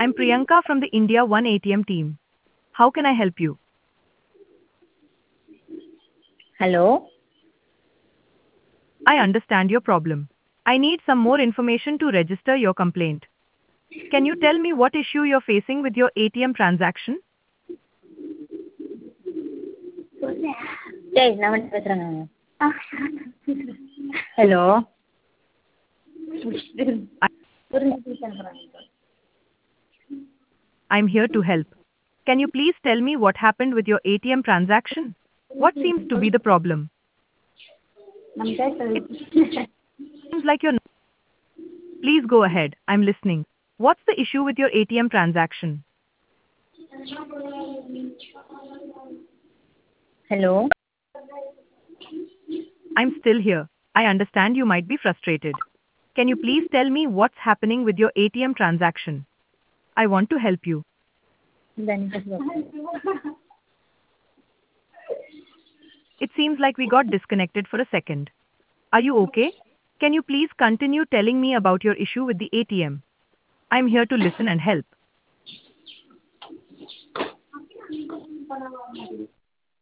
I'm Priyanka from the India One ATM team. How can I help you? Hello? I understand your problem. I need some more information to register your complaint. Can you tell me what issue you're facing with your ATM transaction? டேய் நான் வந்துட்டு பேசுகிறேங்க. Hello I- I'm here to help. Can you please tell me what happened with your ATM transaction? What seems to be the problem? Seems like you're. Please go ahead. I'm listening. What's the issue with your ATM transaction? Hello I'm still here. I understand you might be frustrated. Can you please tell me what's happening with your ATM transaction? I want to help you. It seems like we got disconnected for a second. Are you okay? Can you please continue telling me about your issue with the ATM? I'm here to listen and help.